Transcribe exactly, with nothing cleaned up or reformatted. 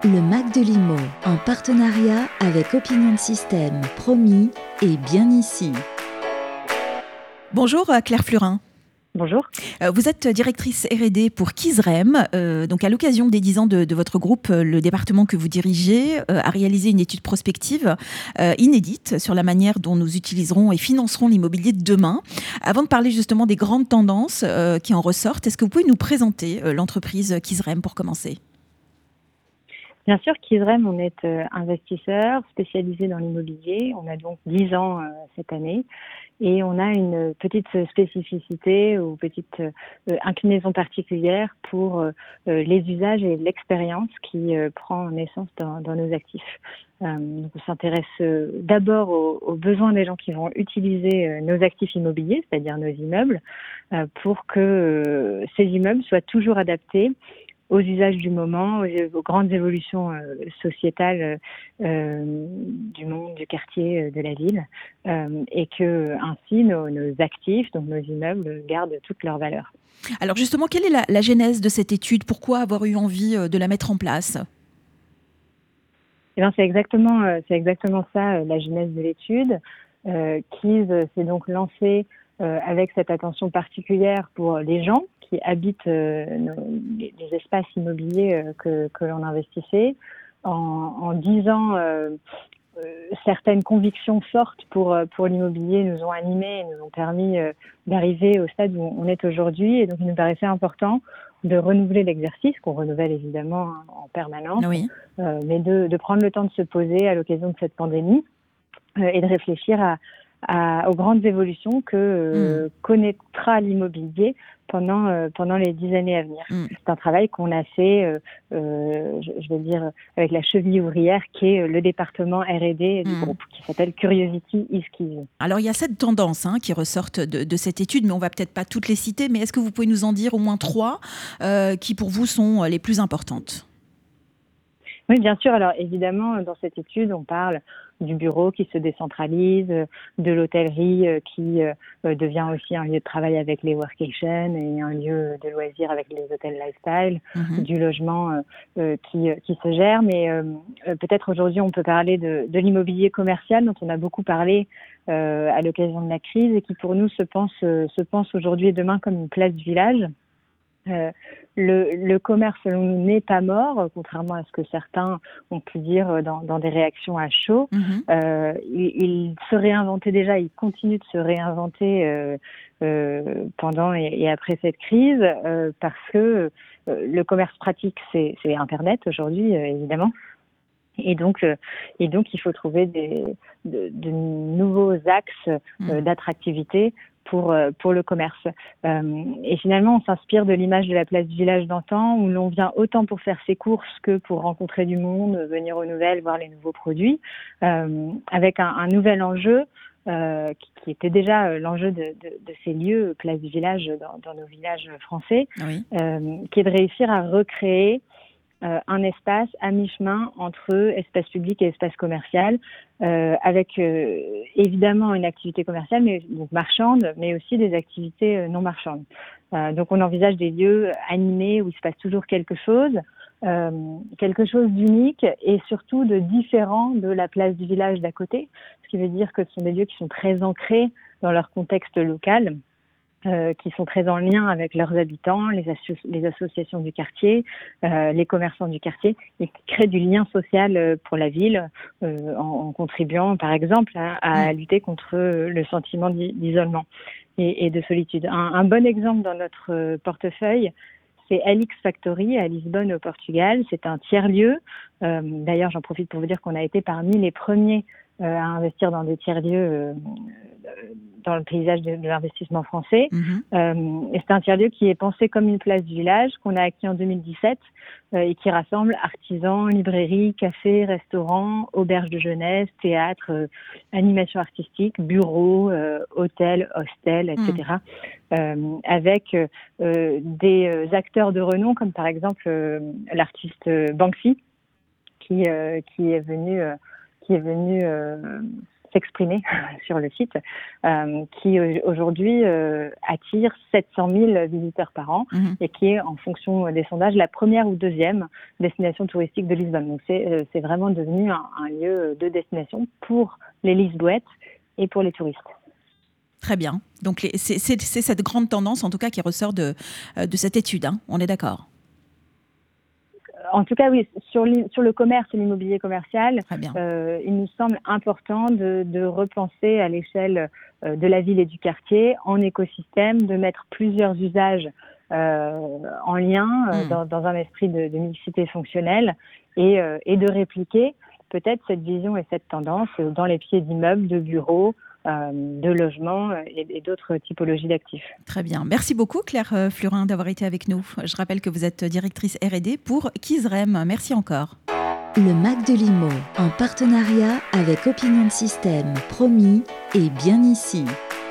Le Mac de Limo, en partenariat avec Opinion System, promis et bien ici. Bonjour Claire Flurin. Bonjour. Euh, vous êtes directrice R et D pour Kizrem. Euh, donc à l'occasion des dix ans de, de votre groupe, le département que vous dirigez euh, a réalisé une étude prospective euh, inédite sur la manière dont nous utiliserons et financerons l'immobilier de demain. Avant de parler justement des grandes tendances euh, qui en ressortent, est-ce que vous pouvez nous présenter euh, l'entreprise Kizrem pour commencer ? Bien sûr, Kizrem, on est euh, investisseur spécialisé dans l'immobilier. On a donc dix ans euh, cette année et on a une petite spécificité ou petite euh, inclinaison particulière pour euh, les usages et l'expérience qui euh, prend naissance dans, dans nos actifs. Euh, donc on s'intéresse euh, d'abord aux, aux besoins des gens qui vont utiliser euh, nos actifs immobiliers, c'est-à-dire nos immeubles, euh, pour que euh, ces immeubles soient toujours adaptés aux usages du moment, aux, aux grandes évolutions euh, sociétales euh, du monde, du quartier, euh, de la ville, euh, et que ainsi nos, nos actifs, donc nos immeubles, gardent toute leur valeur. Alors justement, quelle est la, la genèse de cette étude ? Pourquoi avoir eu envie euh, de la mettre en place ? Eh bien, c'est exactement, euh, c'est exactement ça, euh, la genèse de l'étude. Euh, Kiz s'est donc lancé euh, avec cette attention particulière pour les gens qui habitent euh, nos, les, les espaces immobiliers euh, que, que l'on investissait, en, en disant euh, euh, certaines convictions fortes pour, pour l'immobilier nous ont animés et nous ont permis euh, d'arriver au stade où on est aujourd'hui. Et donc, il nous paraissait important de renouveler l'exercice, qu'on renouvelle évidemment en permanence, oui. euh, mais de, de prendre le temps de se poser à l'occasion de cette pandémie euh, et de réfléchir à, à, aux grandes évolutions que euh, mmh. connaîtra l'immobilier pendant euh, pendant les dix années à venir. Mmh. C'est un travail qu'on a fait, euh, euh, je, je vais dire, avec la cheville ouvrière qui est le département R et D du mmh. groupe, qui s'appelle Curiosity is Kiz. Alors, il y a sept tendances hein, qui ressortent de, de cette étude, mais on ne va peut-être pas toutes les citer, mais est-ce que vous pouvez nous en dire au moins trois euh, qui, pour vous, sont les plus importantes ? Oui, bien sûr. Alors, évidemment, dans cette étude, on parle du bureau qui se décentralise, de l'hôtellerie qui euh, devient aussi un lieu de travail avec les workations et un lieu de loisirs avec les hôtels lifestyle, mmh. du logement euh, qui, qui se gère. Mais euh, peut-être aujourd'hui, on peut parler de, de l'immobilier commercial dont on a beaucoup parlé euh, à l'occasion de la crise et qui, pour nous, se pense, se pense aujourd'hui et demain comme une place du village. Euh, le, le commerce, selon nous, n'est pas mort, contrairement à ce que certains ont pu dire dans, dans des réactions à chaud. Mmh. Euh, il, il se réinventait déjà, il continue de se réinventer euh, euh, pendant et, et après cette crise, euh, parce que euh, le commerce pratique, c'est, c'est Internet aujourd'hui, euh, évidemment. Et donc, euh, et donc, il faut trouver des, de, de nouveaux axes euh, mmh. d'attractivité pour euh, pour le commerce. Euh, et finalement, on s'inspire de l'image de la place du village d'antan, où l'on vient autant pour faire ses courses que pour rencontrer du monde, venir aux nouvelles, voir les nouveaux produits, euh, avec un, un nouvel enjeu euh, qui, qui était déjà euh, l'enjeu de, de, de ces lieux, place du village dans, dans nos villages français, oui. euh, qui est de réussir à recréer Euh, un espace à mi-chemin entre espace public et espace commercial, euh, avec euh, évidemment une activité commerciale, mais donc marchande, mais aussi des activités euh, non marchandes. Euh, donc on envisage des lieux animés où il se passe toujours quelque chose, euh, quelque chose d'unique et surtout de différent de la place du village d'à côté, ce qui veut dire que ce sont des lieux qui sont très ancrés dans leur contexte local. Euh, qui sont très en lien avec leurs habitants, les, asso- les associations du quartier, euh, les commerçants du quartier, et qui créent du lien social euh, pour la ville, euh, en, en contribuant, par exemple, à, à mmh. lutter contre le sentiment d'isolement et, et de solitude. Un, un bon exemple dans notre portefeuille, c'est Alix Factory à Lisbonne au Portugal. C'est un tiers-lieu. Euh, d'ailleurs, j'en profite pour vous dire qu'on a été parmi les premiers euh, à investir dans des tiers-lieux euh, dans le paysage de, de l'investissement français. Mmh. Euh, et c'est un tiers-lieu qui est pensé comme une place du village qu'on a acquis en deux mille dix-sept euh, et qui rassemble artisans, librairies, cafés, restaurants, auberges de jeunesse, théâtre, euh, animation artistique, bureaux, euh, hôtels, hostels, et cetera. Mmh. Euh, avec euh, des acteurs de renom comme par exemple euh, l'artiste Banksy qui, euh, qui est venu... Euh, qui est venu euh, s'exprimer sur le site, euh, qui aujourd'hui euh, attire sept cent mille visiteurs par an mmh. et qui est, en fonction des sondages, la première ou deuxième destination touristique de Lisbonne. Donc c'est, euh, c'est vraiment devenu un, un lieu de destination pour les Lisboètes et pour les touristes. Très bien. Donc les, c'est, c'est, c'est cette grande tendance, en tout cas, qui ressort de, de cette étude. Hein. On est d'accord ? En tout cas, oui, sur, sur le commerce et l'immobilier commercial, euh, il nous semble important de, de repenser à l'échelle euh, de la ville et du quartier en écosystème, de mettre plusieurs usages euh, en lien euh, mmh. dans, dans un esprit de, de mixité fonctionnelle et, euh, et de répliquer peut-être cette vision et cette tendance dans les pieds d'immeubles, de bureaux, Euh, de logements et, et d'autres typologies d'actifs. Très bien. Merci beaucoup Claire Flurin d'avoir été avec nous. Je rappelle que vous êtes directrice R et D pour Kizrem. Merci encore. Le Mac de Limo, en partenariat avec Opinion System, promis et bien ici.